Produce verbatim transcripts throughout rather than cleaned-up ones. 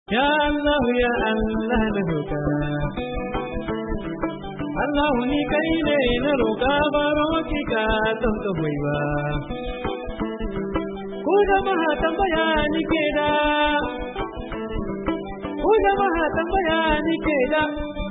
Ya Allah ya Allah na roƙa Allah ni kai ne na roƙa baro ki ka don ka hoiwa ko jama'a tambaya ni ke da ko jama'a tambaya ni ke da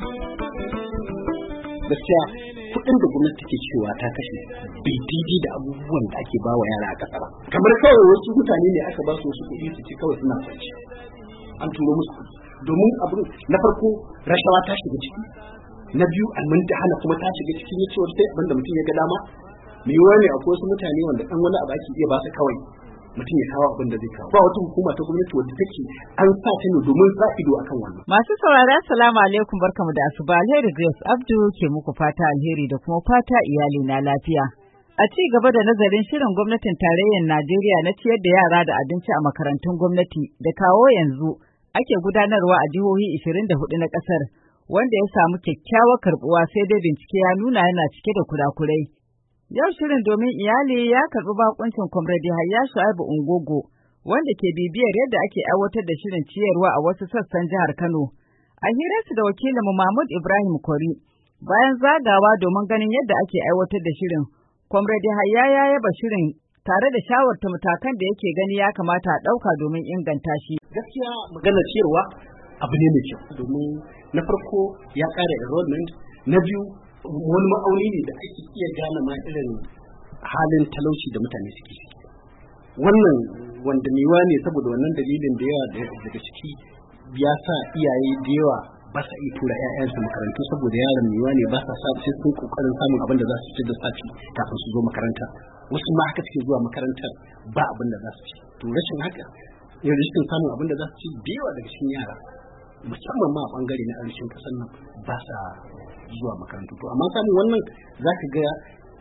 gaskiya kuɗin da gwamnati ke cewa ta kashe bai daidai da abubuwan da ake bawa yara a ƙasa ba kamar kawai wasu mutane ne aka ba su wasu kuɗi su ci kawai suna kwanci an turo musu kuɗi domin abin na farko rashawa ta shiga ciki na biyu almundahana kuma ta shiga cikin ya cewar sai abinda mutum ya ga dama mai yiwuwa ne akwai wasu mutane wanda ɗan wani abu ake iya ba su kawai mutum ya kawo abin da zai kawo ba wata hukuma ta gwamnati wadda take an sa ta ne domin sa ido akan wannan. Masu saurara assalamu alaikum barkamu da asuba alheri Grace Abdu ke muku fata alheri da kuma fata iyali na lafiya. A ci gaba da nazarin shirin gwamnatin tarayyar Najeriya na ciyar da yara da abinci a makarantun gwamnati da kawo yanzu ake gudanarwa a jihohi ishirin da hudu na kasar wanda ya samu kyakkyawar karbuwa sai dai bincike ya nuna yana cike da kurakurai. Yau shirin domin iyali ya karɓi bakuncin Comrade Yahaya Shu'aibu Ungogo wanda ke bibiyar yadda ake aiwatar da shirin ciyarwa a wasu sassan jihar Kano. A hirarsu da wakilinmu Mahmud Ibrahim Kori bayan zagawa domin ganin yadda ake aiwatar da shirin, Comrade Yahaya ya yaba shirin tare da shawarta matakan da yake gani ya kamata a ɗauka domin inganta shi. Gaskiya maganar ciyarwa abu ne mai kyau domin na farko ya ƙara enrollment, na biyu wani ma'auni ne da ake iya gane ma irin halin talauci da mutane suke ciki. Wannan wanda mewa ne saboda wannan dalilin da yawa daga ciki ya sa iyaye da yawa ba sa iya tura 'ya'yansu makarantu saboda yaran mewa ne ba sa sa sai sun kokarin samun abin da za su ci da sati kafin su zo makaranta. Wasu ma haka suke zuwa makarantar ba abin da za su ci. To rashin haka rashin samun abin da za su ci da yawa daga cikin yara musamman ma a bangare na arewacin kasar nan ba sa zuwa makarantu. To amma samun wannan za ka ga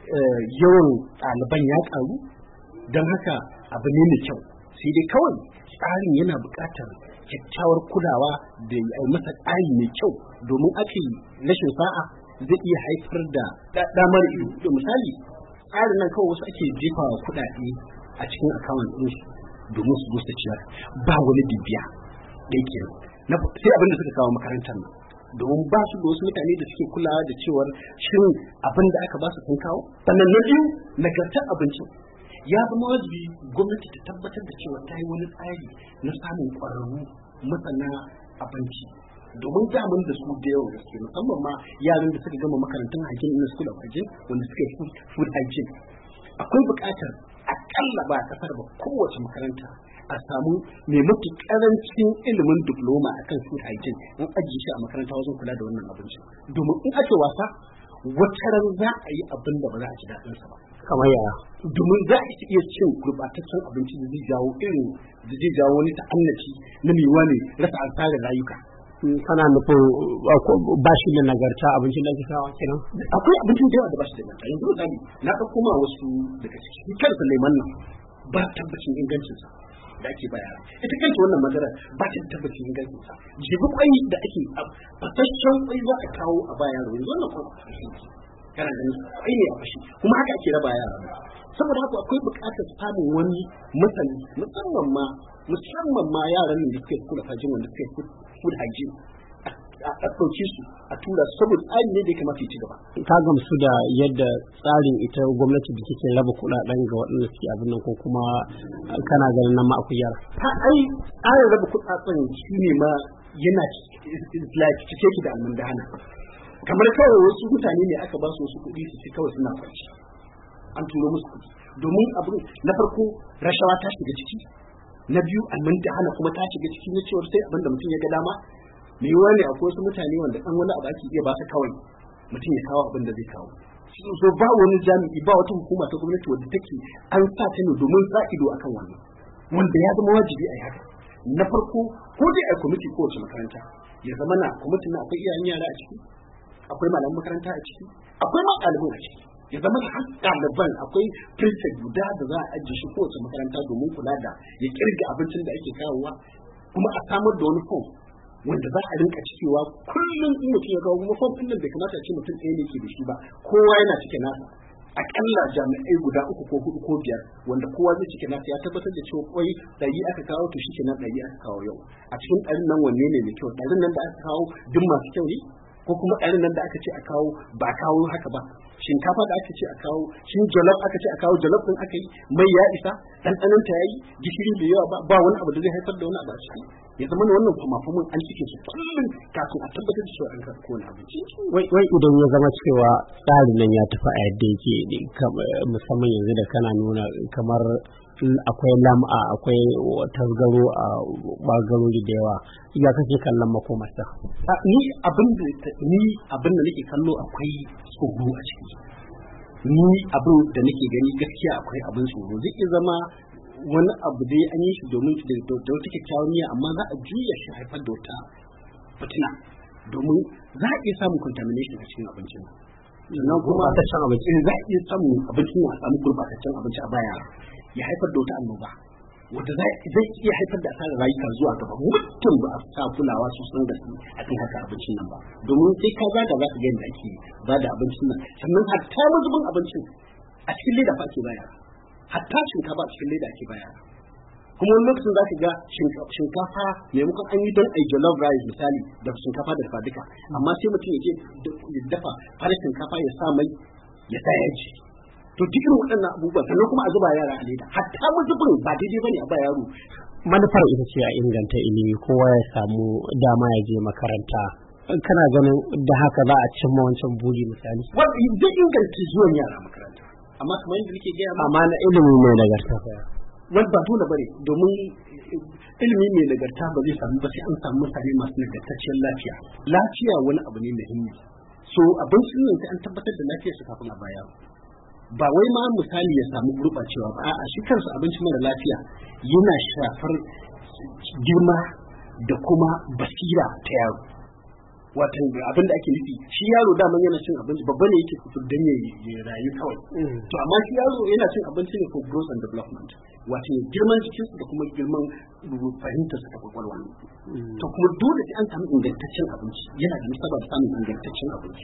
yawan ɗaliban ya ƙaru don haka abu ne mai kyau sai dai kawai tsarin yana buƙatar kyakkyawar kulawa da ya masa tsari mai kyau domin ake rashin sa'a zai iya haifar da damar ido. Da misali tsarin nan kawai wasu ake jefawa kuɗaɗe a cikin akawun ɗinsu domin su zo su ciyar ba wani bibiya ɗaya kenan sai abin da suka kawo makarantar nan domin ba su da wasu mutane da suke kulawa da cewar shin abin da aka ba su sun kawo. Sannan na biyu nagartar abincin ya zama wajibi gwamnati ta tabbatar da cewa ta yi wani tsari na samun ƙwararru masana abinci domin damun da su da yawan gaske musamman ma yaran da suka gama makarantun hygiene na school of hygiene wanda suka yi food hygiene akwai buƙatar akalla ba a kasar ba kowace makaranta a samu mai mafi karancin ilimin diploma akan food hygiene in ajiye shi a makaranta wajen kula da wannan abinci domin in ake wasa wata ran za a yi abin da ba za a ci daɗinsa ba kamar yaya domin za a iya cin gurɓataccen abinci da zai jawo irin da zai jawo wani ta'annaci na mewa ne rasa asarar rayuka. Kana nufin ba shi da nagarta abincin da ake kawo kenan? Akwai abincin da yawa da ba shi da nagarta. Yanzu misali na ɗauko ma wasu daga ciki kansa leman nan ba tabbacin ingancinsa da ake bayar. Ita kanta wannan madara ba ta tabbacin ingancinsa. Jibi kwai da ake fasashen kwai za a kawo a bayar yanzu wannan kwai kana ganin kwai ne a fashi kuma haka ake raba yara. Saboda haka akwai buƙatar samun wani masani musamman ma musamman ma yaran da suke kula fajin wanda suke food hygiene a ɗauke su a tura su saboda tsari ne da ya kamata ya ci gaba. Ka gamsu da yadda tsarin ita gwamnati da take raba kuɗaɗen ga waɗanda suke abin nan ko kuma kana ganin nan ma akwai yara? Ta ai tsarin raba kuɗaɗen shi ne ma yana cike ki da almundahana. Kamar kawai wasu mutane ne aka ba su wasu kuɗi su ci kawai suna kwanci. An turo musu kuɗi domin abin na farko rashawa ta shiga ciki na biyu almundahana kuma ta shiga ciki na cewar sai abin da mutum ya ga dama me yiwuwa ne akwai wasu mutane wanda ɗan wani abu ake iya ba su kawai mutum ya kawo abin da zai kawo. So ba wani jami'i ba wata hukuma ta gwamnati wadda take an sa ta ne domin sa ido akan wannan wanda ya zama wajibi a yi haka. Na farko ko dai a kwamiti kowace makaranta ya zama na kwamitin na akwai iyayen yara a ciki akwai malaman makaranta a ciki akwai ma ɗaliban a ciki ya zama da ɗaliban akwai filter guda da za a ajiye shi kowace makaranta domin kula da ya kirga abincin da ake kawowa kuma a samar da wani fom wanda za a rinka cikewa kullum in mutum ya kawo kuma fom ɗin nan bai kamata a ce mutum ɗaya ne ke da shi ba kowa yana cike nasa akalla jami'ai guda uku ko hudu ko biyar wanda kowa zai cike nasa ya tabbatar da cewa kwai ɗari aka kawo to shi kenan ɗari aka kawo yau a cikin ɗarin nan wanne ne mai kyau ɗarin nan da aka kawo duk masu kyau ne ko kuma ɗarin nan da aka ce a kawo ba a kawo haka ba shinkafa da aka ce a kawo shin jollof aka ce a kawo jollof din aka yi mai ya isa ɗanɗanon ta yayi gishiri da yawa ba wani abu da zai haifar da wani abu a ciki ya zama na wannan fama-faman an cike su kullum kafin a tabbatar da cewa an karɓi kowane abinci. Wai idan ya zama cewa tsarin nan ya tafi a yadda yake musamman yanzu da kana nuna kamar akwai lam'a akwai tasgaro a bagarori da yawa ya kake kallon makomarsa. Ni abin da ni abin da nake kallo akwai tsoro a ciki. Ni abin da nake gani gaskiya akwai abin tsoro zai iya zama wani abu dai an yi shi domin da wata kyakkyawan niyya amma za a juya shi haifar da wata fitina domin za a iya samun contamination a cikin abincin sannan kuma gurbataccen abinci za a iya samun abincin a samu gurbataccen abinci a baya ya haifar da wata annoba wanda zai iya haifar da asarar rayuka zuwa gaba mutum ba a sa kulawa sosan da su a kan haka abincin nan ba domin sai ka zaga za ka ga yadda ake ba da abincin nan sannan hatta mazubin abincin a cikin leda fa ake baya hatta shinkafa a cikin leda ake baya kuma wani lokacin za ka ga shinkafa maimakon an yi don a jollof rice misali da shinkafa da dafa duka amma sai mutum ya je ya dafa fara shinkafa ya sa mai ya sa yaji to duk irin waɗannan abubuwa sannan kuma a zuba yara a leda hatta mazubin ba daidai bane a ba yaro. Manufar ita ce a inganta ilimi kowa ya samu dama ya je makaranta kana ganin da haka za a cimma wancan buri misali zai inganta zuwan yara makaranta amma kamar yadda nake gaya amma na ilimi mai nagarta wani ba dole bane domin ilimi mai nagarta ba zai samu ba sai an samu mutane masu nagartacciyar lafiya lafiya wani abu ne muhimmi so abincin nan sai an tabbatar da lafiyar su kafin a baya ba wai ma misali ya samu gurɓacewa ba a shi kansa abinci mara lafiya yana shafar girma da kuma basira ta yaro watan abin da ake nufi shi yaro daman yana cin abinci babba ne yake fito don ya rayu kawai to amma shi yaro yana cin abinci ne for growth and development wato girman jikinsu da kuma girman fahimtar sa ta kwakwalwa to kuma dole sai an samu ingantaccen abinci yana da nasaba da samun ingantaccen abinci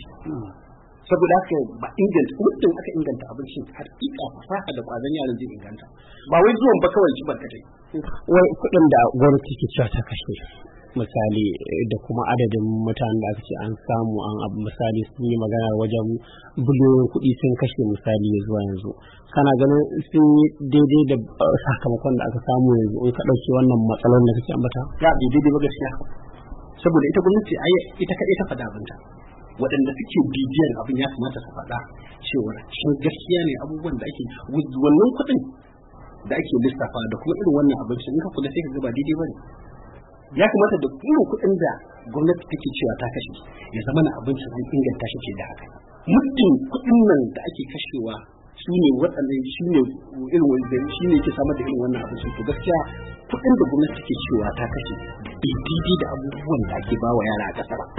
saboda haka ba inganta mutum aka inganta abincin hakika fasaha da kwazon yaran zai inganta ba wai zuwan ba kawai ci barkatai wai kuɗin da gwamnati ke cewa ta kashe misali da kuma adadin mutanen da aka ce an samu an abu misali sun yi magana wajen biliyoyin kuɗi sun kashe misali zuwa yanzu kana ganin sun yi daidai da sakamakon da aka samu yanzu in ka ɗauki wannan matsalar da kake ambata ya bai daidai ba gaskiya saboda ita gwamnati ai ita kaɗai ta faɗa abinta waɗanda suke bibiyar abin ya kamata su faɗa cewa shin gaskiya ne abubuwan da ake wannan kuɗin da ake lissafa da kuma irin wannan abinci in ka kula sai ka ga ba daidai ba ne ya kamata da irin kuɗin da gwamnati take cewa ta kashe ya zama na abincin an inganta shi ke da haka muddin kuɗin nan da ake kashewa shi ne waɗannan shi ne irin wanda shi ne ke samar da irin wannan abincin to gaskiya kuɗin da gwamnati take cewa ta kashe bai daidai da abubuwan da ake ba wa yara a ƙasa ba.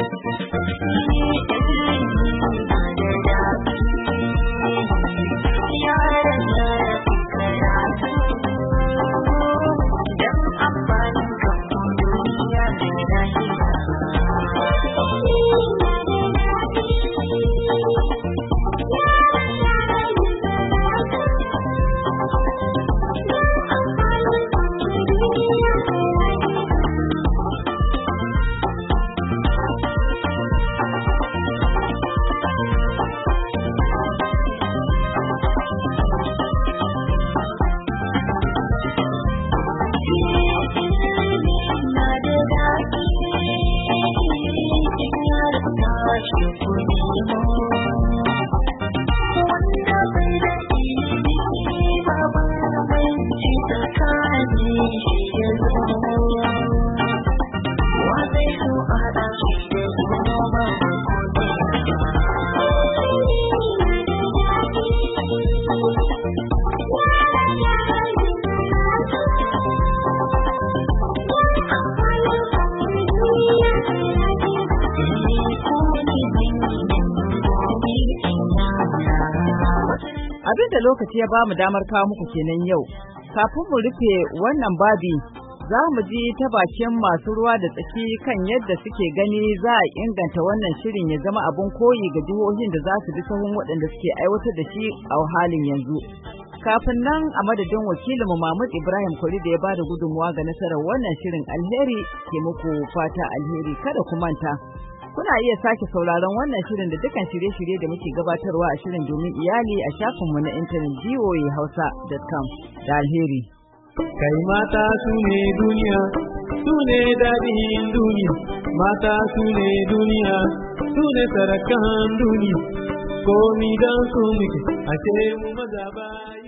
Abin da lokaci ya bamu damar kawo muku kenan yau. Kafin mu rufe wannan babi, za mu ji ta bakin masu ruwa da tsaki kan yadda suke gani za a inganta wannan shirin ya zama abin koyi ga jihohin da za su bi sahun waɗanda suke aiwatar da shi a halin yanzu. Kafin nan a madadin wakilinmu Mahmud Ibrahim Kwari da ya bada gudunmuwa ga nasarar wannan shirin, alheri ke muku fata alheri. Kada ku manta, kuna iya sake sauraron wannan shirin da dukkan shirye-shirye da muke gabatarwa a shirin domin iyali a shafinmu na intanet v o a hausa dot com da alheri. Kai mata su ne duniya, su ne daɗin duniya, mata su ne duniya, su ne sarakan duniya, komi don su muke, ashe mu maza bayi.